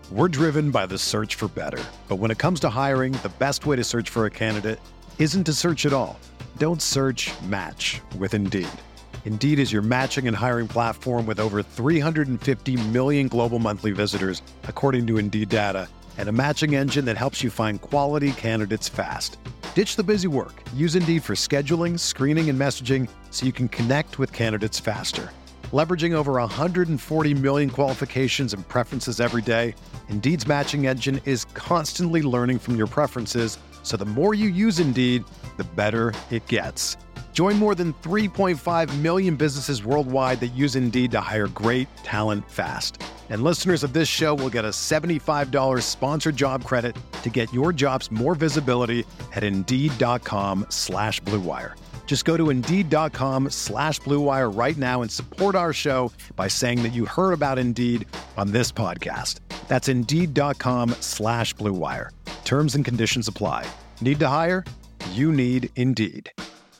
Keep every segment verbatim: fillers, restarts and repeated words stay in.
We're driven by the search for better. But when it comes to hiring, the best way to search for a candidate isn't to search at all. Don't search, match with Indeed. Indeed is your matching and hiring platform with over three hundred fifty million global monthly visitors, according to Indeed data, and a matching engine that helps you find quality candidates fast. Ditch the busy work. Use Indeed for scheduling, screening, and messaging so you can connect with candidates faster. Leveraging over one hundred forty million qualifications and preferences every day, Indeed's matching engine is constantly learning from your preferences, so the more you use Indeed, the better it gets. Join more than three point five million businesses worldwide that use Indeed to hire great talent fast. And listeners of this show will get a seventy-five dollars sponsored job credit to get your jobs more visibility at Indeed.com slash Blue Wire. Just go to Indeed.com slash Blue Wire right now and support our show by saying that you heard about Indeed on this podcast. That's Indeed.com slash Blue Wire. Terms and conditions apply. Need to hire? You need Indeed.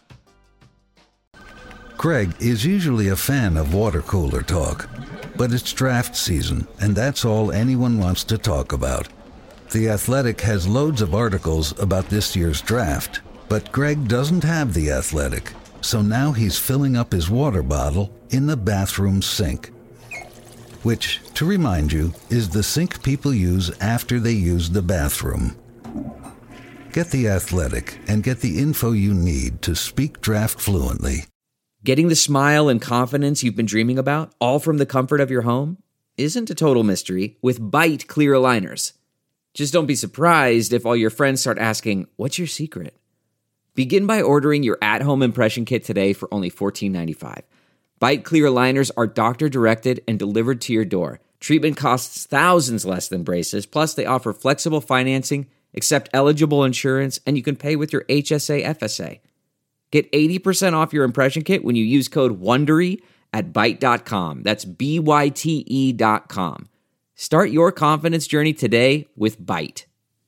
Craig is usually a fan of water cooler talk, but it's draft season, and that's all anyone wants to talk about. The Athletic has loads of articles about this year's draft, but Greg doesn't have The Athletic, so now he's filling up his water bottle in the bathroom sink. Which, to remind you, is the sink people use after they use the bathroom. Get The Athletic and get the info you need to speak draft fluently. Getting the smile and confidence you've been dreaming about, all from the comfort of your home, isn't a total mystery with Byte clear aligners. Just don't be surprised if all your friends start asking, "What's your secret?" Begin by ordering your at-home impression kit today for only fourteen ninety-five. Byte clear aligners are doctor-directed and delivered to your door. Treatment costs thousands less than braces, plus they offer flexible financing, accept eligible insurance, and you can pay with your H S A F S A. Get eighty percent off your impression kit when you use code WONDERY at byte dot com. That's B Y T E dot com. Start your confidence journey today with Byte.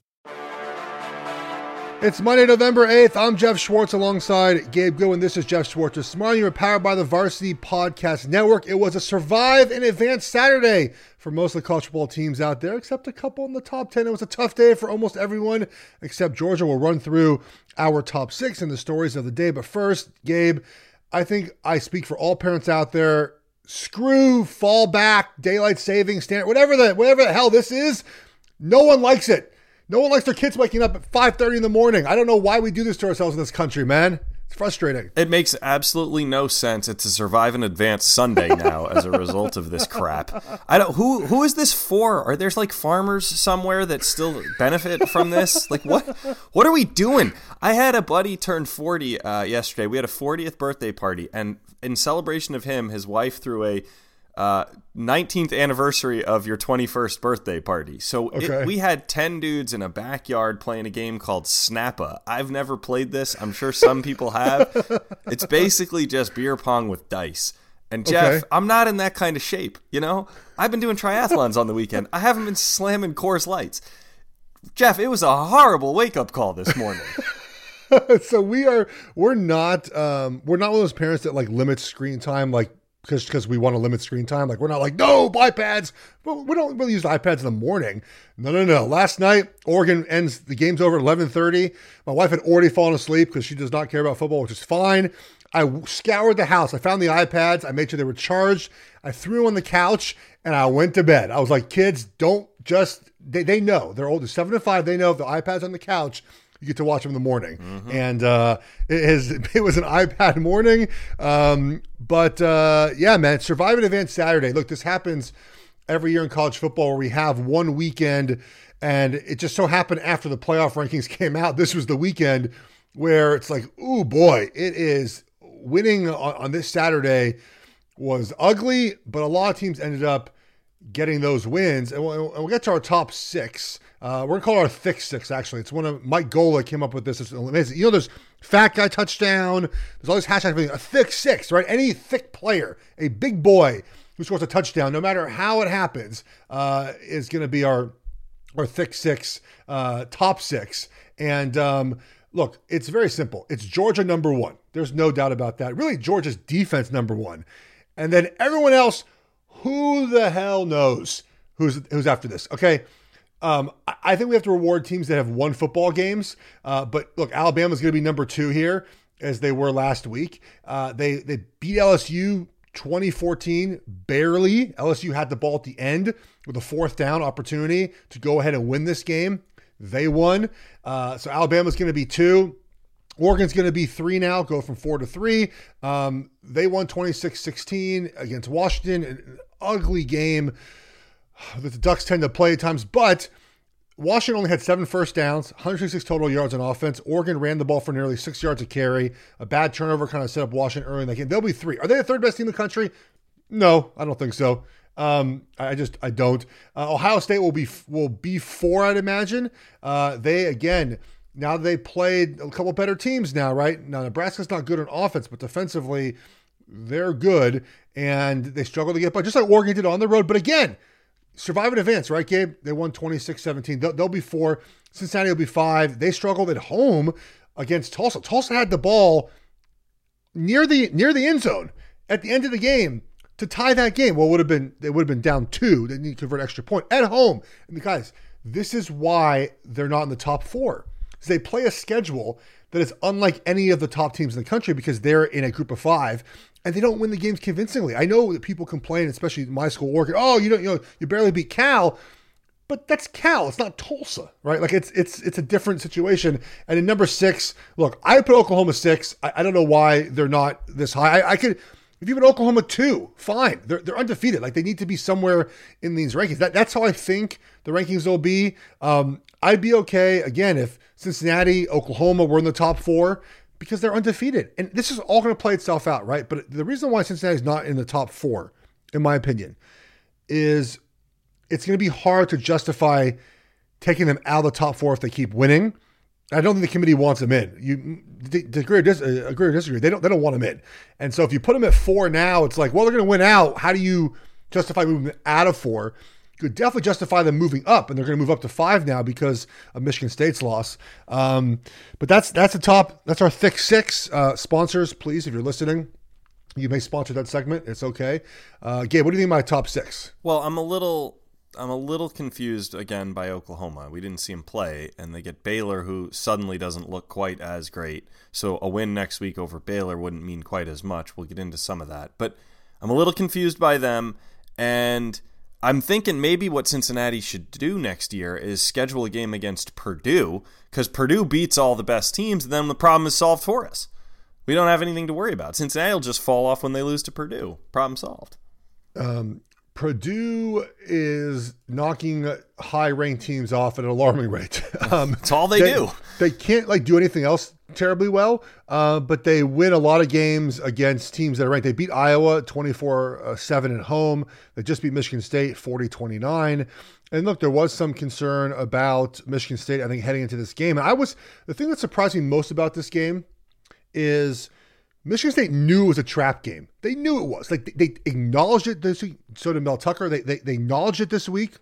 It's Monday, November eighth. I'm Jeff Schwartz alongside Gabe Goodwin. This is Jeff Schwartz. This morning, you're powered by the Varsity Podcast Network. It was a survive in advance Saturday for most of the college football teams out there, except a couple in the top ten. It was a tough day for almost everyone except Georgia. We'll run through our top six and the stories of the day. But first, Gabe, I think I speak for all parents out there. Screw fallback, daylight saving standard, whatever the whatever the hell this is. No one likes it. No one likes their kids waking up at five thirty in the morning. I don't know why we do this to ourselves in this country, man. It's frustrating. It makes absolutely no sense. It's a survive in advance Sunday now as a result of this crap. I don't. Who who is this for? Are there like farmers somewhere that still benefit from this? Like what? What are we doing? I had a buddy turn forty uh, yesterday. We had a fortieth birthday party, and in celebration of him, his wife threw a Uh, nineteenth anniversary of your twenty-first birthday party. So okay. it, we had ten dudes in a backyard playing a game called Snappa. I've never played this. I'm sure some people have. It's basically just beer pong with dice. And Jeff, okay. I'm not in that kind of shape, you know? I've been doing triathlons on the weekend. I haven't been slamming Coors Lights. Jeff, it was a horrible wake-up call this morning. So we are, we're not, um, we're not one of those parents that like limit screen time, like, because because we want to limit screen time. Like, we're not like, no, iPads. But we don't really use iPads in the morning. No, no, no. Last night, Oregon ends, the game's over at eleven thirty. My wife had already fallen asleep because she does not care about football, which is fine. I scoured the house. I found the iPads. I made sure they were charged. I threw them on the couch, and I went to bed. I was like, kids, don't just, they, they know. They're older, seven and five. They know if the iPad's on the couch, you get to watch them in the morning. Mm-hmm. And uh, it, is, it was an iPad morning. Um, but uh, yeah, man, Survive in Advance Saturday. Look, this happens every year in college football where we have one weekend, and it just so happened after the playoff rankings came out, this was the weekend where it's like, ooh, boy, it is winning on, on this Saturday was ugly, but a lot of teams ended up getting those wins. And we'll, and we'll get to our top six. Uh, we're going to call it our thick six, actually. It's one of Mike Gola came up with this. It's amazing. You know, there's fat guy touchdown. There's all these hashtags. A thick six, right? Any thick player, a big boy who scores a touchdown, no matter how it happens, uh, is going to be our our thick six, uh, top six. And um, look, it's very simple. It's Georgia number one. There's no doubt about that. Really, Georgia's defense number one. And then everyone else, who the hell knows? who's who's after this. Okay. Um, I think we have to reward teams that have won football games. Uh, but look, Alabama's going to be number two here, as they were last week. Uh, they they beat L S U twenty fourteen, barely. L S U had the ball at the end with a fourth down opportunity to go ahead and win this game. They won. Uh, so Alabama's going to be two. Oregon's going to be three now, go from four to three. Um, they won twenty-six sixteen against Washington. An ugly game that the Ducks tend to play at times, but Washington only had seven first downs, one hundred sixty-six total yards on offense. Oregon ran the ball for nearly six yards a carry. A bad turnover kind of set up Washington early in that game. They'll be three. Are they the third best team in the country? No, I don't think so. Um, I just I don't. Uh, Ohio State will be will be four, I'd imagine. Uh, they again. Now they played a couple better teams now, right? Now Nebraska's not good on offense, but defensively they're good, and they struggle to get by, just like Oregon did on the road. But again, survive and advance, right, Gabe? They won twenty-six seventeen. They'll, they'll be four. Cincinnati will be five. They struggled at home against Tulsa. Tulsa had the ball near the near the end zone at the end of the game to tie that game. Well, it would have been they would have been down two. They need to convert an extra point at home. And guys, this is why they're not in the top four. They play a schedule that is unlike any of the top teams in the country because they're in a group of five and they don't win the games convincingly. I know that people complain, especially in my school, Oregon, oh, you don't, you know, you barely beat Cal, but that's Cal. It's not Tulsa, right? Like it's it's it's a different situation. And in number six, look, I put Oklahoma six. I, I don't know why they're not this high. I, I could. If you put Oklahoma two, fine. They're they're undefeated. Like they need to be somewhere in these rankings. That that's how I think the rankings will be. Um, I'd be okay again if Cincinnati, Oklahoma were in the top four because they're undefeated. And this is all going to play itself out, right? But the reason why Cincinnati's not in the top four, in my opinion, is it's going to be hard to justify taking them out of the top four if they keep winning. I don't think the committee wants them in. You to agree or, dis, agree or disagree. They don't. They don't want them in. And so if you put them at four now, it's like, well, they're going to win out. How do you justify moving them out of four? You could definitely justify them moving up, and they're going to move up to five now because of Michigan State's loss. Um, but that's that's the top. That's our thick six. Uh, sponsors, please, if you're listening, you may sponsor that segment. It's okay. Uh, Gabe, what do you think of my top six? Well, I'm a little. I'm a little confused again by Oklahoma. We didn't see him play, and they get Baylor, who suddenly doesn't look quite as great. So a win next week over Baylor wouldn't mean quite as much. We'll get into some of that. But I'm a little confused by them, and I'm thinking maybe what Cincinnati should do next year is schedule a game against Purdue, because Purdue beats all the best teams, and then the problem is solved for us. We don't have anything to worry about. Cincinnati will just fall off when they lose to Purdue. Problem solved. Um. Purdue is knocking high-ranked teams off at an alarming rate. Um, That's all they, they do. They can't like do anything else terribly well, uh, but they win a lot of games against teams that are ranked. They beat Iowa twenty-four seven at home. They just beat Michigan State forty twenty-nine. And look, there was some concern about Michigan State, I think, heading into this game. And I was the thing that surprised me most about this game is Michigan State knew it was a trap game. They knew it was. Like they, they acknowledged it this week. So did Mel Tucker. They, they, they acknowledged it this week.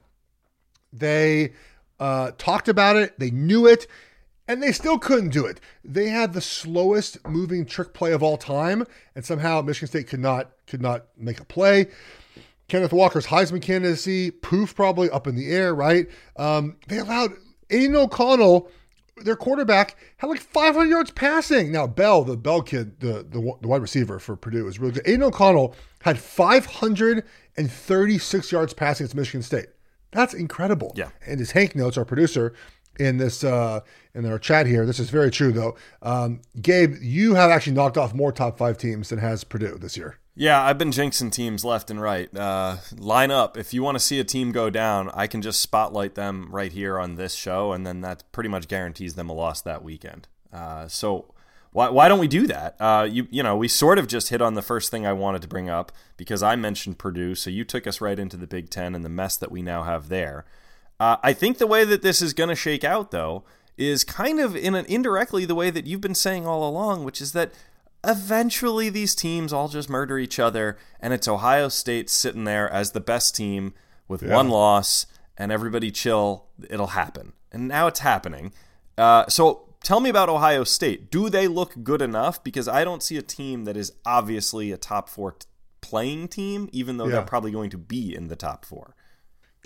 They uh, talked about it. They knew it. And they still couldn't do it. They had the slowest moving trick play of all time. And somehow Michigan State could not could not make a play. Kenneth Walker's Heisman candidacy, poof, probably up in the air, right? Um, they allowed Aiden O'Connell, their quarterback, had like five hundred yards passing. Now, Bell, the Bell kid, the, the, the wide receiver for Purdue, is really good. Aiden O'Connell had five hundred thirty-six yards passing against Michigan State. That's incredible. Yeah. And as Hank notes, our producer, in this uh, in our chat here, this is very true, though. Um, Gabe, you have actually knocked off more top five teams than has Purdue this year. Yeah, I've been jinxing teams left and right. Uh, line up. If you want to see a team go down, I can just spotlight them right here on this show, and then that pretty much guarantees them a loss that weekend. Uh, so why why don't we do that? Uh, you you know, we sort of just hit on the first thing I wanted to bring up because I mentioned Purdue, so you took us right into the Big Ten and the mess that we now have there. Uh, I think the way that this is going to shake out, though, is kind of in an indirectly the way that you've been saying all along, which is that eventually these teams all just murder each other, and it's Ohio State sitting there as the best team with yeah. one loss, and everybody chill. It'll happen. And now it's happening. Uh, so tell me about Ohio State. Do they look good enough? Because I don't see a team that is obviously a top four t- playing team, even though yeah. they're probably going to be in the top four.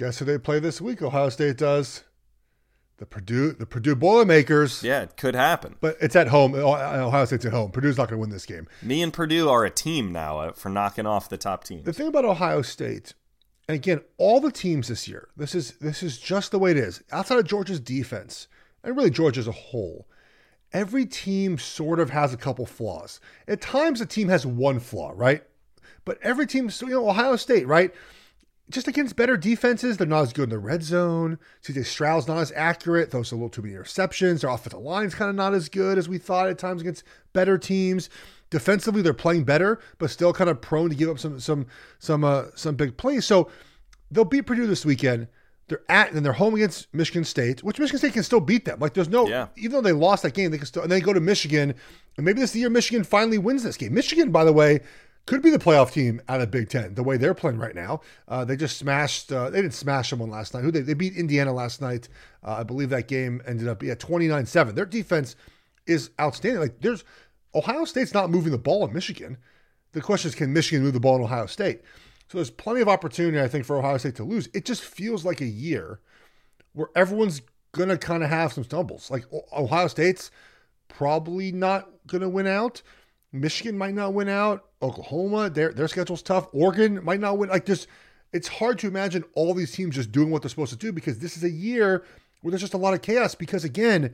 Guess who they play this week? Ohio State does. The Purdue, the Purdue Boilermakers. Yeah, it could happen. But it's at home. Ohio State's at home. Purdue's not going to win this game. Me and Purdue are a team now for knocking off the top teams. The thing about Ohio State, and again, all the teams this year, this is this is just the way it is. Outside of Georgia's defense, and really Georgia as a whole, every team sort of has a couple flaws. At times, a team has one flaw, right? But every team, so you know, Ohio State, right? Just against better defenses, they're not as good in the red zone. C J Stroud's not as accurate. Throws a little too many interceptions. Their offensive line's kind of not as good as we thought at times against better teams. Defensively, they're playing better, but still kind of prone to give up some some some uh, some big plays. So they'll beat Purdue this weekend. They're at and they're home against Michigan State, which Michigan State can still beat them. Like there's no, yeah. even though they lost that game, they can still. And they go to Michigan, and maybe this is the year Michigan finally wins this game. Michigan, by the way, could be the playoff team out of Big Ten, the way they're playing right now. Uh, they just smashed, uh, they didn't smash someone last night. Who they, they beat Indiana last night. Uh, I believe that game ended up yeah, twenty-nine seven. Their defense is outstanding. Like there's, Ohio State's not moving the ball in Michigan. The question is, can Michigan move the ball in Ohio State? So there's plenty of opportunity, I think, for Ohio State to lose. It just feels like a year where everyone's going to kind of have some stumbles. Like Ohio State's probably not going to win out. Michigan might not win out. Oklahoma, their their schedule's tough. Oregon might not win. Like just, it's hard to imagine all these teams just doing what they're supposed to do because this is a year where there's just a lot of chaos because, again,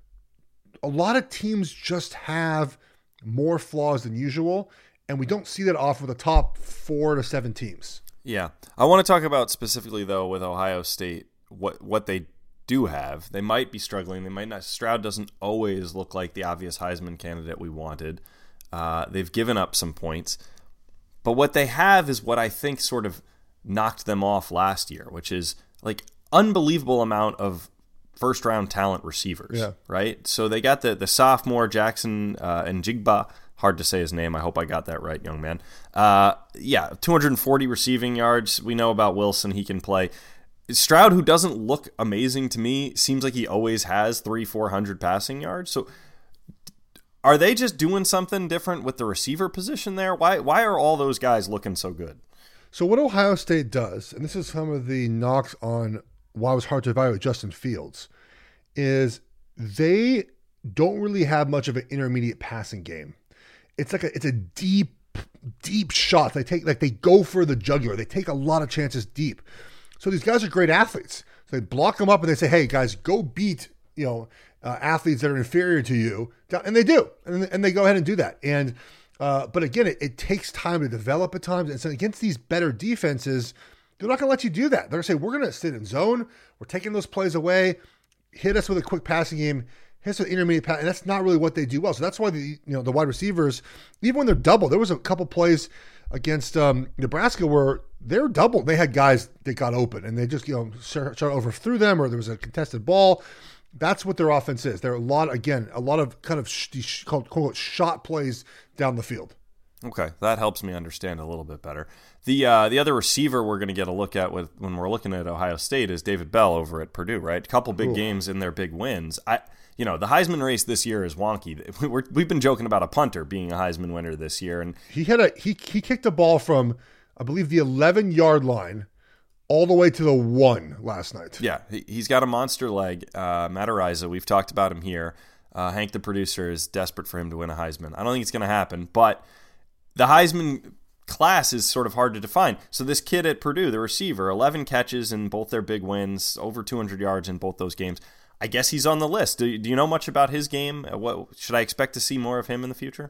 a lot of teams just have more flaws than usual, and we don't see that often with the top four to seven teams. Yeah. I want to talk about specifically, though, with Ohio State, what what they do have. They might be struggling. They might not. Stroud doesn't always look like the obvious Heisman candidate we wanted. Uh, they've given up some points. But what they have is what I think sort of knocked them off last year, which is like unbelievable amount of first-round talent receivers, yeah. right? So they got the the sophomore Jackson uh, Njigba. Hard to say his name. I hope I got that right, young man. Uh, yeah, two hundred forty receiving yards. We know about Wilson. He can play. Stroud, who doesn't look amazing to me, seems like he always has three, four hundred passing yards. So are they just doing something different with the receiver position there? Why why are all those guys looking so good? So what Ohio State does, and this is some of the knocks on why it was hard to evaluate Justin Fields, is they don't really have much of an intermediate passing game. It's like a it's a deep, deep shot. They take like they go for the jugular. They take a lot of chances deep. So these guys are great athletes. So they block them up and they say, "Hey guys, go beat you know uh, athletes that are inferior to you," and they do, and, and they go ahead and do that. And uh, but again, it, it takes time to develop at times. And so against these better defenses, they're not going to let you do that. They're going to say, "We're going to sit in zone. We're taking those plays away. Hit us with a quick passing game. Hit us with intermediate pass," and that's not really what they do well. So that's why the you know the wide receivers, even when they're double, there was a couple plays against um, Nebraska where they're double. They had guys that got open and they just you know started to overthrew them, or there was a contested ball. That's what their offense is. There are a lot again, a lot of kind of sh- called quote shot plays down the field. Okay, that helps me understand a little bit better. The uh, the other receiver we're going to get a look at with when we're looking at Ohio State is David Bell over at Purdue, right? A couple big Ooh. games in their big wins. I, you know, the Heisman race this year is wonky. We're, we've been joking about a punter being a Heisman winner this year, and he had a he he kicked a ball from I believe the eleven yard line all the way to the one last night. Yeah, he, he's got a monster leg. Uh, Matt Araiza, we've talked about him here. Uh, Hank, the producer, is desperate for him to win a Heisman. I don't think it's going to happen, but the Heisman class is sort of hard to define. So this kid at Purdue, the receiver, eleven catches in both their big wins, over two hundred yards in both those games. I guess he's on the list. Do, do you know much about his game? What should I expect to see more of him in the future?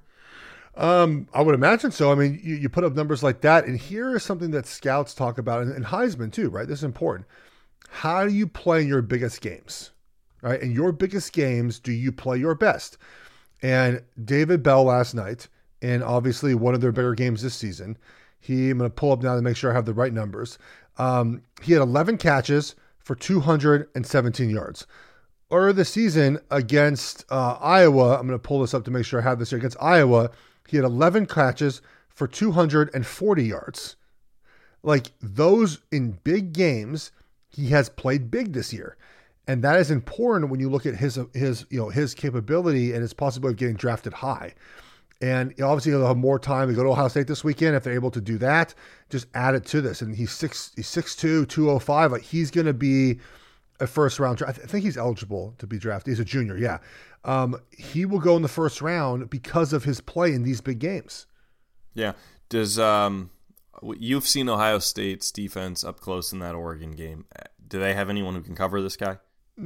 Um, I would imagine so. I mean, you, you put up numbers like that, and here is something that scouts talk about, and, and Heisman too, right? This is important. How do you play in your biggest games, right? In your biggest games, do you play your best? And David Bell last night, and obviously one of their bigger games this season, he, I'm going to pull up now to make sure I have the right numbers. Um, he had eleven catches for two hundred seventeen yards. Earlier this season against uh, Iowa, I'm going to pull this up to make sure I have this here. Against Iowa, he had eleven catches for two hundred forty yards. Like those in big games, he has played big this year. And that is important when you look at his his you know his capability and his possibility of getting drafted high. And obviously they'll have more time to go to Ohio State this weekend. If they're able to do that, just add it to this. And he's six, he's six two, two oh five. Like he's going to be a first round draft. I think he's eligible to be drafted. He's a junior. Yeah. Um, he will go in the first round because of his play in these big games. Yeah. Does, um, you've seen Ohio State's defense up close in that Oregon game. Do they have anyone who can cover this guy?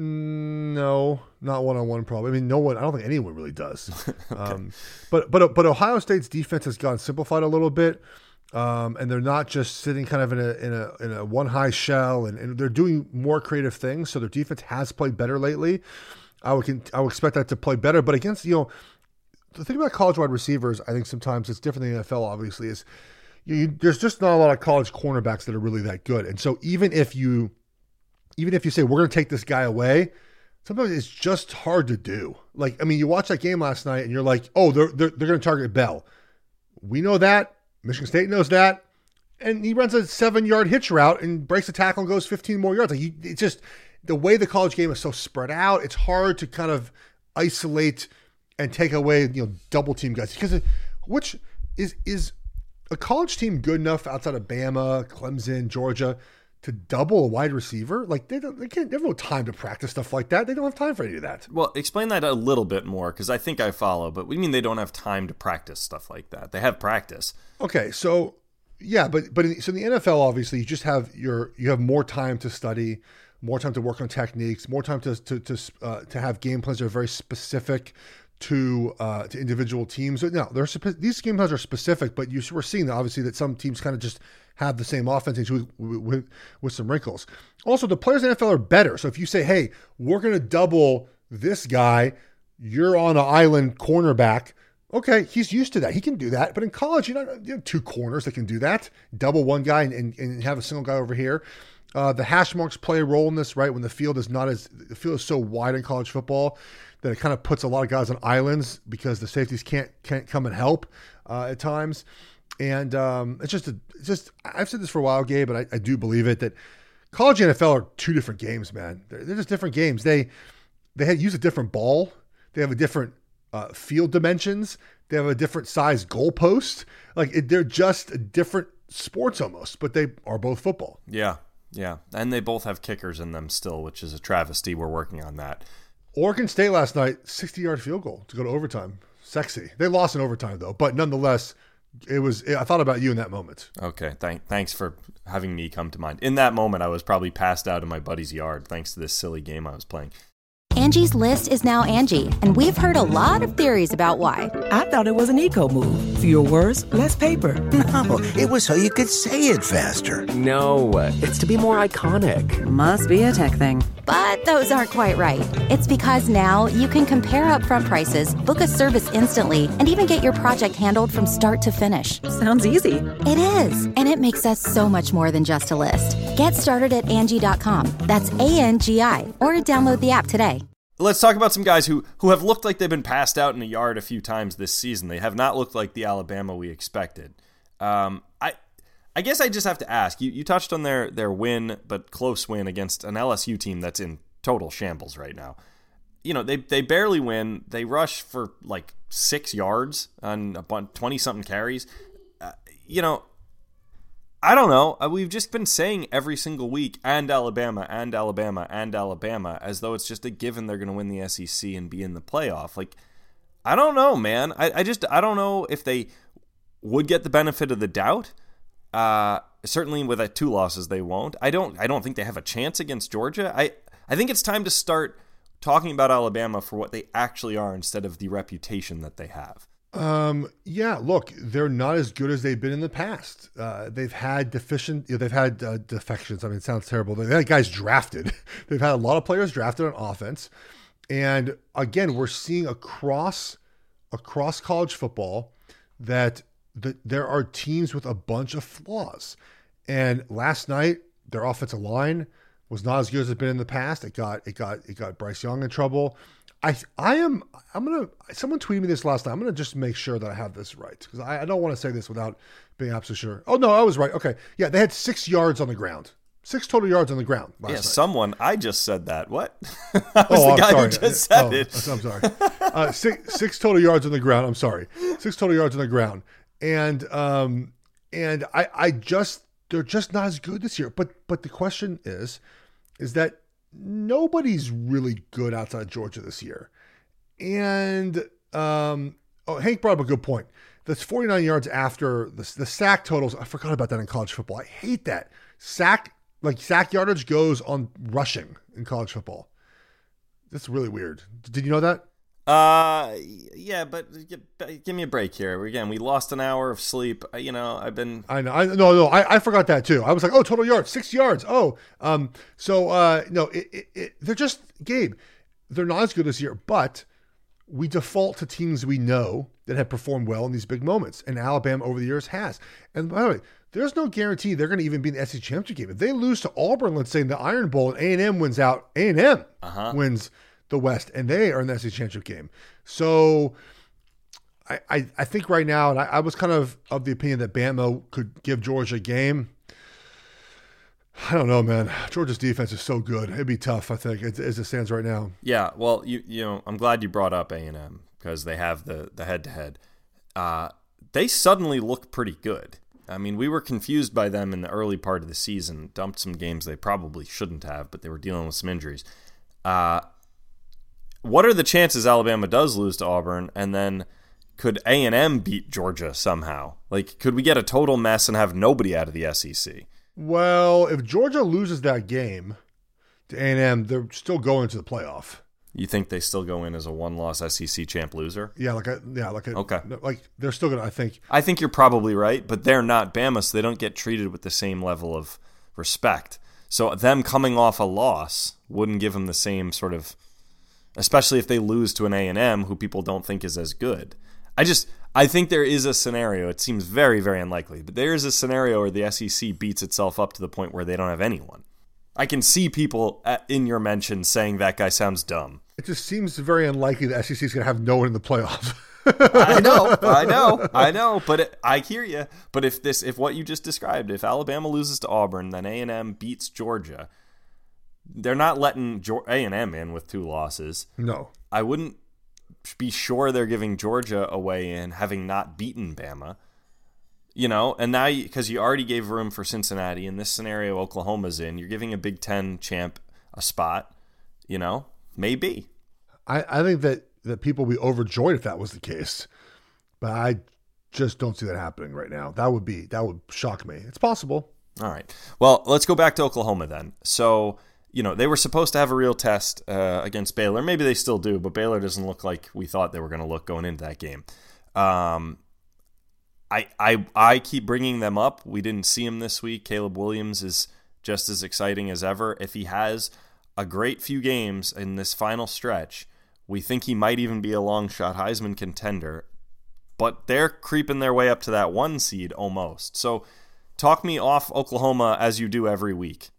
No, not one-on-one probably. I mean, no one, I don't think anyone really does. okay. um, but, but, but Ohio State's defense has gotten simplified a little bit. Um, and they're not just sitting kind of in a, in a, in a one high shell and, and they're doing more creative things. So their defense has played better lately. I would, I would expect that to play better, but against, you know, the thing about college wide receivers, I think sometimes it's different than the N F L, obviously, is you, you, there's just not a lot of college cornerbacks that are really that good. And so even if you, even if you say, we're going to take this guy away, sometimes it's just hard to do. Like, I mean, you watch that game last night and you're like, oh, they're, they're, they're going to target Bell. We know that. Michigan State knows that. And he runs a seven yard hitch route and breaks the tackle and goes fifteen more yards. Like you, it's just the way the college game is so spread out. It's hard to kind of isolate and take away, you know, double team guys because it, which is, is a college team good enough outside of Bama, Clemson, Georgia, to double a wide receiver? Like they don't, they can't, they have no time to practice stuff like that. They don't have time for any of that. Well, explain that a little bit more because I think I follow. But what do you mean they don't have time to practice stuff like that? They have practice. Okay, so yeah, but but in, so in the N F L, obviously, you just have your you have more time to study, more time to work on techniques, more time to to to uh, to have game plans that are very specific to uh, to individual teams. No, they're these game plans are specific, but you we're seeing that obviously that some teams kind of just have the same offense with, with, with some wrinkles. Also, the players in the N F L are better. So if you say, hey, we're going to double this guy, you're on an island cornerback. Okay, he's used to that. He can do that. But in college, you know, you have two corners that can do that. Double one guy and, and, and have a single guy over here. Uh, the hash marks play a role in this, right? When the field is not as, the field is so wide in college football that it kind of puts a lot of guys on islands because the safeties can't can't come and help uh, at times. And um, it's just, a, it's just I've said this for a while, Gabe, but I, I do believe it, that college and N F L are two different games, man. They're, they're just different games. They they have, use a different ball. They have a different uh, field dimensions. They have a different size goalpost. Like it, they're just different sports almost, but they are both football. Yeah, yeah. And they both have kickers in them still, which is a travesty. We're working on that. Oregon State last night, sixty-yard field goal to go to overtime. Sexy. They lost in overtime, though. But nonetheless, it was. I thought about you in that moment. Okay. Thank, thanks for having me come to mind. In that moment, I was probably passed out in my buddy's yard thanks to this silly game I was playing. Angie's List is now Angie, and we've heard a lot of theories about why. I thought it was an eco move. Fewer words, less paper. No, it was so you could say it faster. No, it's to be more iconic. Must be a tech thing. But those aren't quite right. It's because now you can compare upfront prices, book a service instantly, and even get your project handled from start to finish. Sounds easy. It is, and it makes us so much more than just a list. Get started at Angie dot com. That's A N G I, or download the app today. Let's talk about some guys who, who have looked like they've been passed out in a yard a few times this season. They have not looked like the Alabama we expected. Um, I I guess I just have to ask, you, you touched on their, their win, but close win against an L S U team that's in total shambles right now. You know, they, they barely win. They rush for like six yards on about twenty-something carries. Uh, you know, I don't know. We've just been saying every single week, and Alabama, and Alabama, and Alabama, as though it's just a given they're going to win the S E C and be in the playoff. Like, I don't know, man. I, I just, I don't know if they would get the benefit of the doubt. Uh, certainly with uh, two losses, they won't. I don't, I don't think they have a chance against Georgia. I, I think it's time to start talking about Alabama for what they actually are instead of the reputation that they have. Um, yeah, look, they're not as good as they've been in the past. Uh, they've had deficient, you know, they've had uh, defections. I mean, it sounds terrible. They've had guys drafted. They've had a lot of players drafted on offense. And again, we're seeing across, across college football that the, there are teams with a bunch of flaws. And last night, their offensive line was not as good as it's been in the past. It got, it got, it got Bryce Young in trouble. I I am I'm gonna someone tweeted me this last night. I'm gonna just make sure that I have this right because I, I don't want to say this without being absolutely sure. Oh no, I was right. Okay, yeah, they had six yards on the ground, Six total yards on the ground last yeah, night. someone, I just said that. What? I was oh, the I'm guy sorry. who just said oh, it. I'm sorry. Uh, six, six total yards on the ground. I'm sorry. Six total yards on the ground. And um, and I, I just, they're just not as good this year. But but the question is, is that nobody's really good outside of Georgia this year. And um, oh, Hank brought up a good point. That's forty-nine yards after the, the sack totals. I forgot about that in college football. I hate that. Sack, like sack yardage goes on rushing in college football. That's really weird. Did you know that? Uh, yeah, but give me a break here. Again, we lost an hour of sleep. You know, I've been. I know. I no, no. I, I forgot that too. I was like, oh, total yards, six yards. Oh, um. So, uh, no, it, it, it, they're just Gabe. They're not as good this year, but we default to teams we know that have performed well in these big moments, and Alabama over the years has. And by the way, there's no guarantee they're going to even be in the S E C championship game. If they lose to Auburn, let's say in the Iron Bowl, and A and M wins out, A and M uh-huh. wins the West, and they are in the S E C championship game. So I, I, I think right now, and I, I was kind of of the opinion that Bama could give Georgia a game. I don't know, man. Georgia's defense is so good. It'd be tough, I think, as, as it stands right now. Yeah, well, you you know, I'm glad you brought up A and M because they have the the head to head. Uh, they suddenly look pretty good. I mean, we were confused by them in the early part of the season. Dumped some games they probably shouldn't have, but they were dealing with some injuries. Uh, what are the chances Alabama does lose to Auburn, and then could A and M beat Georgia somehow? Like, could we get a total mess and have nobody out of the S E C? Well, if Georgia loses that game to A and M, they're still going to the playoff. You think they still go in as a one-loss S E C champ loser? Yeah, like a yeah, like a okay, like they're still gonna. I think. I think you're probably right, but they're not Bama, so they don't get treated with the same level of respect. So them coming off a loss wouldn't give them the same sort of, especially if they lose to an A and M who people don't think is as good. I just I think there is a scenario. It seems very very unlikely, but there is a scenario where the S E C beats itself up to the point where they don't have anyone. I can see people at, in your mention saying that guy sounds dumb. It just seems very unlikely the S E C is going to have no one in the playoff. I know, I know, I know, but it, I hear you. But if this, if what you just described, if Alabama loses to Auburn, then A and M beats Georgia, they're not letting A and M in with two losses. No, I wouldn't be sure they're giving Georgia away in having not beaten Bama. You know, and now because you, you already gave room for Cincinnati in this scenario, Oklahoma's in. You're giving a Big Ten champ a spot. You know, maybe. I, I think that, that people would be overjoyed if that was the case, but I just don't see that happening right now. That would be that would shock me. It's possible. All right. Well, let's go back to Oklahoma then. So, you know, they were supposed to have a real test uh, against Baylor. Maybe they still do, but Baylor doesn't look like we thought they were going to look going into that game. Um, I, I I keep bringing them up. We didn't see him this week. Caleb Williams is just as exciting as ever. If he has a great few games in this final stretch, we think he might even be a long shot Heisman contender. But they're creeping their way up to that one seed almost. So talk me off Oklahoma as you do every week.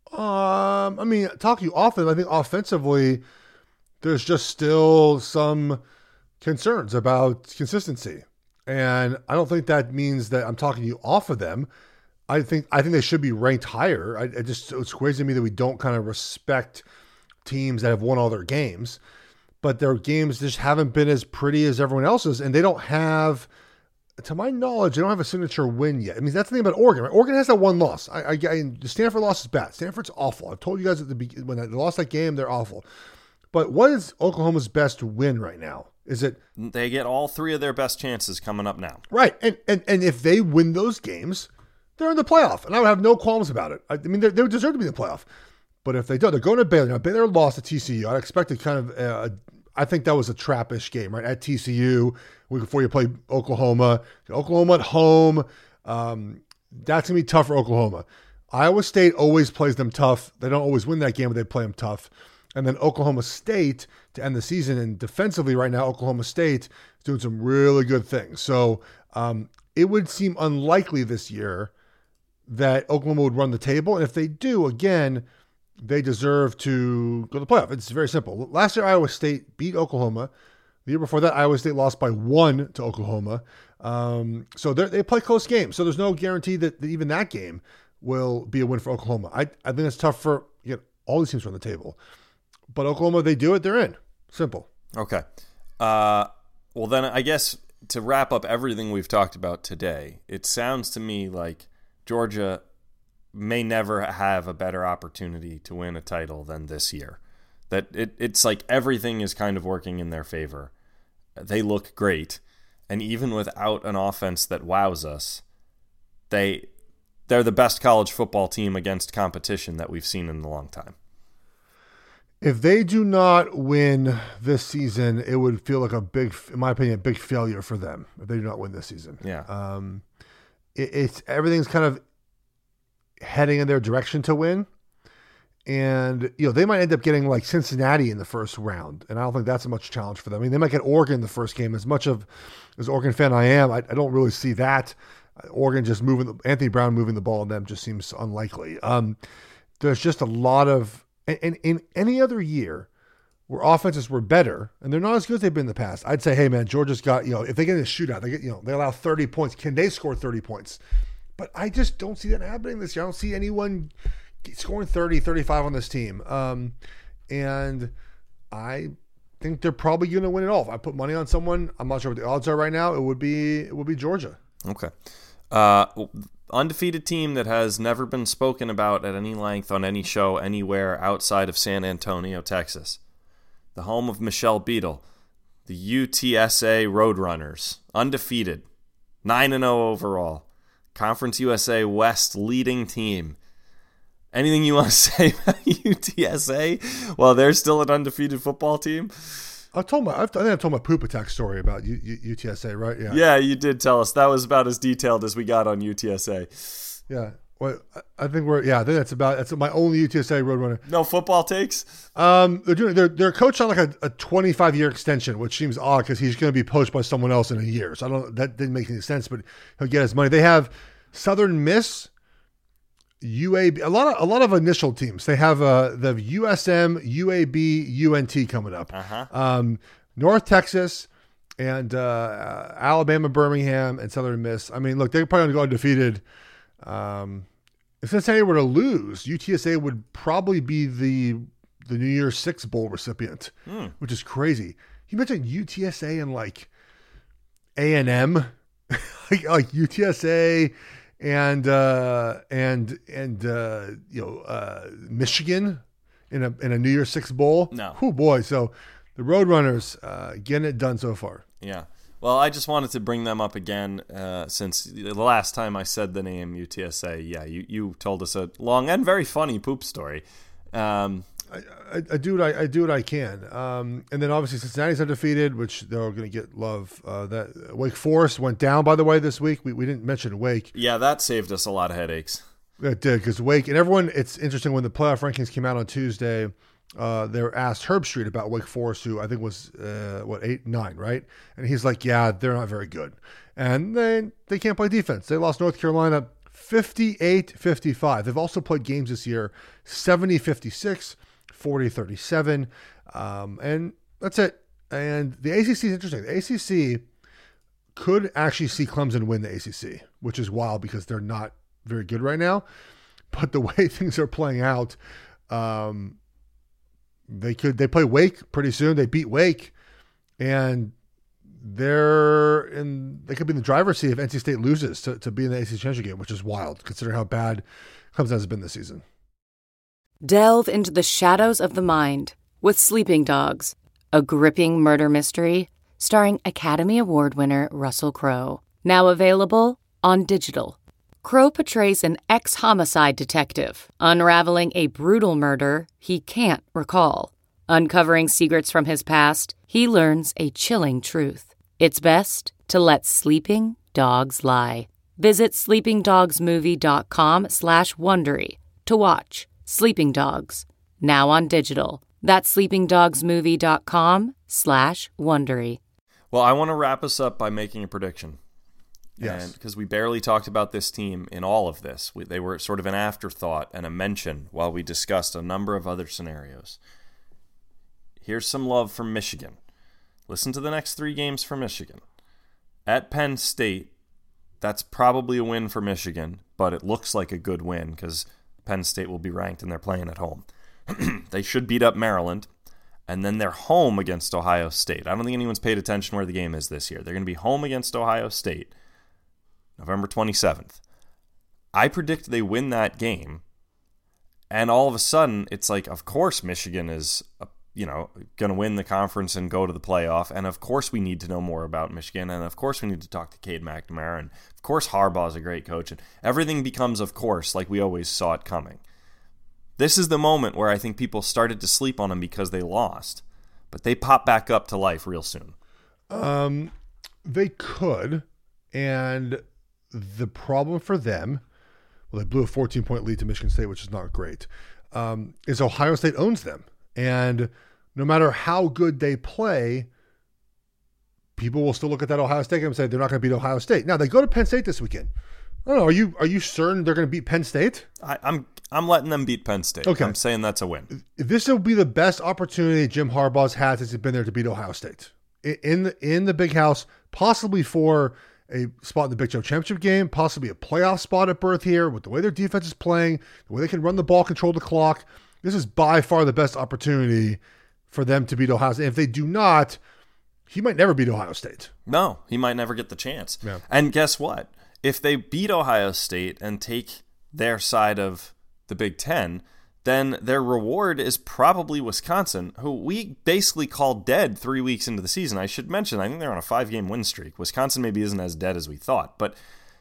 Um, I mean, talk you off it. I think offensively, there's just still some concerns about consistency. And I don't think that means that I'm talking you off of them. I think I think they should be ranked higher. I, I just it's crazy to me that we don't kind of respect teams that have won all their games, but their games just haven't been as pretty as everyone else's, and they don't have, to my knowledge, they don't have a signature win yet. I mean, that's the thing about Oregon. Right? Oregon has that one loss. I, I, I the Stanford loss is bad. Stanford's awful. I've told you guys at the beginning when they lost that game, they're awful. But what is Oklahoma's best win right now? Is it they get all three of their best chances coming up now? Right, and and and if they win those games, they're in the playoff, and I would have no qualms about it. I, I mean, they would deserve to be in the playoff. But if they don't, they're going to Baylor. Now, Baylor lost to T C U. I'd expect it kind of. Uh, I think that was a trap-ish game, right? At T C U, before you play Oklahoma, Oklahoma at home. Um, that's gonna be tough for Oklahoma. Iowa State always plays them tough. They don't always win that game, but they play them tough. And then Oklahoma State to end the season. And defensively right now, Oklahoma State is doing some really good things. So um, it would seem unlikely this year that Oklahoma would run the table. And if they do, again, they deserve to go to the playoff. It's very simple. Last year, Iowa State beat Oklahoma. The year before that, Iowa State lost by one to Oklahoma. Um, so they play close games. So there's no guarantee that, that even that game will be a win for Oklahoma. I, I think it's tough for you know, all these teams are on the table. But Oklahoma, they do it, they're in. Simple. Okay. Uh, well, then I guess to wrap up everything we've talked about today, it sounds to me like Georgia may never have a better opportunity to win a title than this year. That it, it's like everything is kind of working in their favor. They look great. And even without an offense that wows us, they, they're the best college football team against competition that we've seen in a long time. If they do not win this season, it would feel like a big, in my opinion, a big failure for them if they do not win this season. Yeah. Um, it, it's everything's kind of heading in their direction to win. And, you know, they might end up getting like Cincinnati in the first round. And I don't think that's a much challenge for them. I mean, they might get Oregon in the first game. As much of as Oregon fan I am, I, I don't really see that. Oregon just moving, the, Anthony Brown moving the ball on them just seems unlikely. Um, there's just a lot of, and, and in any other year where offenses were better, and they're not as good as they've been in the past, I'd say, hey man, Georgia's got, you know, if they get in a shootout, they get, you know, they allow thirty points. Can they score thirty points? But I just don't see that happening this year. I don't see anyone scoring thirty, thirty-five on this team. Um, and I think they're probably going to win it all. If I put money on someone, I'm not sure what the odds are right now. It would be, it would be Georgia. Okay. Uh, undefeated team that has never been spoken about at any length on any show anywhere outside of San Antonio, Texas. The home of Michelle Beadle, the U T S A Roadrunners, undefeated, nine and oh overall, Conference U S A West leading team. Anything you want to say about U T S A? Well, they're still an undefeated football team. I told my, I think I told my poop attack story about U, U, U T S A, right? Yeah. Yeah, you did tell us. That was about as detailed as we got on U T S A. Yeah. Well, I think we're, yeah, I think that's about, that's my only U T S A Roadrunner. No football takes? Um, they're doing, they're, they're coached on like a, a twenty-five year extension, which seems odd because he's going to be poached by someone else in a year. So I don't, that didn't make any sense, but he'll get his money. They have Southern Miss, U A B, a lot of a lot of initial teams. They have uh, the U S M, U A B, U N T coming up. Uh-huh. Um, North Texas and uh, Alabama, Birmingham, and Southern Miss. I mean, look, they're probably going to go undefeated. Um, if Cincinnati were to lose, U T S A would probably be the the New Year's Six Bowl recipient, mm. which is crazy. You mentioned U T S A and like A and M, like, like U T S A. And uh, and and uh, you know uh, Michigan in a in a New Year's Six bowl. No, oh boy! So the Roadrunners uh, getting it done so far. Yeah. Well, I just wanted to bring them up again uh, since the last time I said the name U T S A. Yeah, you, you told us a long and very funny poop story. Um, I, I, I do what I, I do what I can, um, and then obviously Cincinnati's undefeated, which they're going to get love. Uh, that Wake Forest went down, by the way, this week. We we didn't mention Wake. Yeah, that saved us a lot of headaches. It did, because Wake and everyone. It's interesting when the playoff rankings came out on Tuesday. Uh, they were asked Herb Street about Wake Forest, who I think was uh, what eight nine, right? And he's like, "Yeah, they're not very good, and they they can't play defense. They lost North Carolina fifty-eight fifty-five. They've also played games this year seventy fifty-six. forty thirty-seven, um, and that's it. And the A C C is interesting. The A C C could actually see Clemson win the A C C, which is wild because they're not very good right now. But the way things are playing out, um, they could they play Wake pretty soon. They beat Wake, and they're in. They could be in the driver's seat if N C State loses to, to be in the A C C championship game, which is wild considering how bad Clemson has been this season. Delve into the shadows of the mind with Sleeping Dogs, a gripping murder mystery starring Academy Award winner Russell Crowe. Now available on digital. Crowe portrays an ex-homicide detective unraveling a brutal murder he can't recall. Uncovering secrets from his past, he learns a chilling truth. It's best to let sleeping dogs lie. Visit sleepingdogsmovie.com slash Wondery to watch Sleeping Dogs, now on digital. That's sleepingdogsmovie.com slash Wondery. Well, I want to wrap us up by making a prediction. Yes. Because we barely talked about this team in all of this. We, they were sort of an afterthought and a mention while we discussed a number of other scenarios. Here's some love from Michigan. Listen to the next three games for Michigan. At Penn State, that's probably a win for Michigan, but it looks like a good win because Penn State will be ranked and they're playing at home. They should beat up Maryland, and then they're home against Ohio State. I don't think anyone's paid attention where the game is this year. They're going to be home against Ohio State November twenty-seventh. I predict they win that game, and all of a sudden, it's like, of course Michigan is, you know, going to win the conference and go to the playoff, and of course we need to know more about Michigan, and of course we need to talk to Cade McNamara, and of course Harbaugh's a great coach, and everything becomes, of course, like we always saw it coming. This is the moment where I think people started to sleep on them because they lost, but they pop back up to life real soon. Um, they could, and the problem for them, well, they blew a fourteen-point lead to Michigan State, which is not great, um, is Ohio State owns them. And no matter how good they play, people will still look at that Ohio State game and say they're not going to beat Ohio State. Now, they go to Penn State this weekend. I don't know. Are you are you certain they're going to beat Penn State? I, I'm I'm letting them beat Penn State. Okay. I'm saying that's a win. This will be the best opportunity Jim Harbaugh's had since he's been there to beat Ohio State. In the, in the Big House, possibly for a spot in the Big Twelve Championship game, possibly a playoff spot at birth here with the way their defense is playing, the way they can run the ball, control the clock. This is by far the best opportunity for them to beat Ohio State. If they do not, he might never beat Ohio State. No, he might never get the chance. Yeah. And guess what? If they beat Ohio State and take their side of the Big Ten, then their reward is probably Wisconsin, who we basically called dead three weeks into the season. I should mention, I think they're on a five-game win streak. Wisconsin maybe isn't as dead as we thought, but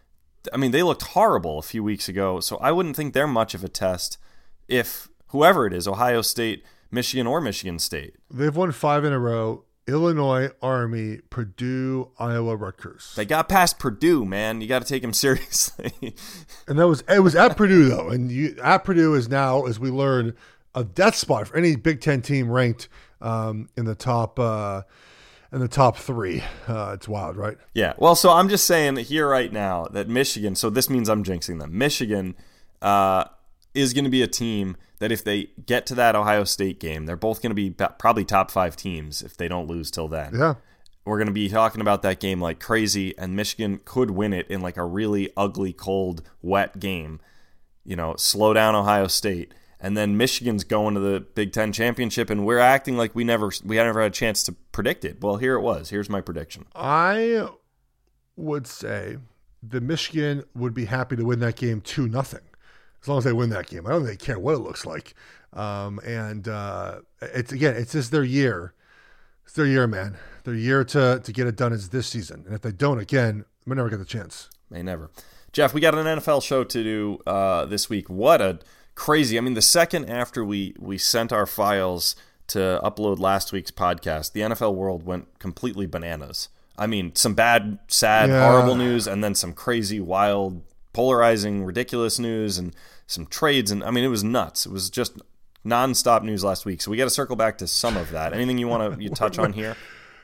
I mean, they looked horrible a few weeks ago, so I wouldn't think they're much of a test if whoever it is, Ohio State, Michigan, or Michigan State. They've won five in a row. Illinois, Army, Purdue, Iowa, Rutgers. They got past Purdue, man. You got to take them seriously. And that was it was at Purdue though, and you, at Purdue is now, as we learned, a death spot for any Big Ten team ranked um, in the top uh, in the top three. Uh, it's wild, right? Yeah. Well, so I'm just saying that here right now that Michigan. So this means I'm jinxing them. Michigan uh, is going to be a team that if they get to that Ohio State game, they're both going to be probably top five teams if they don't lose till then. Yeah. We're going to be talking about that game like crazy, and Michigan could win it in like a really ugly, cold, wet game. You know, slow down Ohio State. And then Michigan's going to the Big Ten championship, and we're acting like we never we never had a chance to predict it. Well, here it was. Here's my prediction. I would say that Michigan would be happy to win that game two nothing. As long as they win that game. I don't think they care what it looks like. Um, and uh, it's again, it's just their year. It's their year, man. Their year to to get it done is this season. And if they don't, again, they never get the chance. May never. Jeff, we got an N F L show to do uh, this week. What a crazy. I mean, the second after we, we sent our files to upload last week's podcast, the N F L world went completely bananas. I mean, some bad, sad, yeah. horrible news, and then some crazy, wild, polarizing, ridiculous news, and some trades. And I mean, it was nuts. It was just nonstop news last week. So we got to circle back to some of that. Anything you want to you touch on here?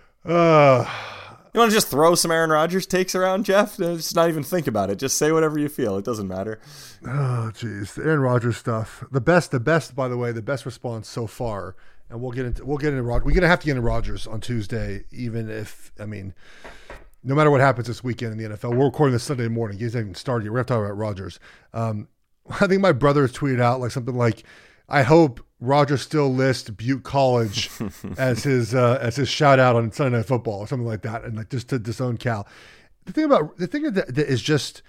Uh, you want to just throw some Aaron Rodgers takes around, Jeff? Just not even think about it. Just say whatever you feel. It doesn't matter. Oh, geez, the Aaron Rodgers stuff. The best, the best. By the way, the best response so far. And we'll get into we'll get into Rodgers. We're gonna have to get into Rodgers on Tuesday, even if I mean, no matter what happens this weekend in the N F L. We're recording this Sunday morning. He hasn't even started yet. We're gonna talk about Rodgers. Um, I think my brother has tweeted out like something like, "I hope Rodgers still lists Butte College as his uh, as his shout out on Sunday Night Football," or something like that, and like just to disown Cal. The thing about the thing that, that is just,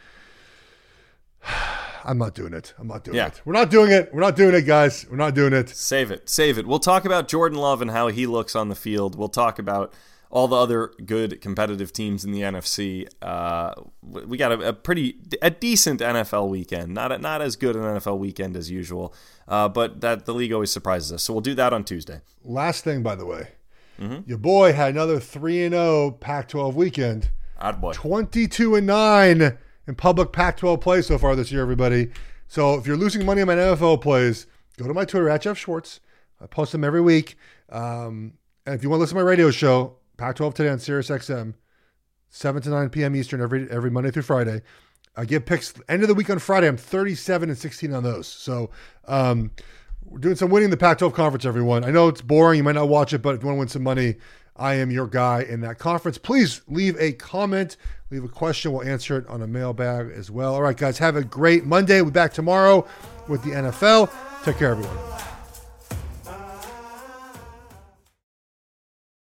I'm not doing it. I'm not doing yeah. it. We're not doing it. We're not doing it, guys. We're not doing it. Save it. Save it. We'll talk about Jordan Love and how he looks on the field. We'll talk about all the other good competitive teams in the N F C. Uh, we got a, a pretty, a decent N F L weekend. Not a, not as good an N F L weekend as usual, uh, but that the league always surprises us. So we'll do that on Tuesday. Last thing, by the way, mm-hmm. your boy had another three and zero Pac twelve weekend. Odd boy. Twenty-two and nine in public Pac twelve play so far this year, everybody. So if you're losing money on my N F L plays, go to my Twitter at Jeff Schwartz. I post them every week. Um, and if you want to listen to my radio show, Pac twelve Today on Sirius X M, seven to nine p.m. Eastern every every Monday through Friday. I get picks end of the week on Friday. I'm thirty-seven and sixteen on those. So um, we're doing some winning the Pac twelve conference, everyone. I know it's boring. You might not watch it, but if you want to win some money, I am your guy in that conference. Please leave a comment, leave a question. We'll answer it on a mailbag as well. All right, guys, have a great Monday. We'll be back tomorrow with the N F L. Take care, everyone.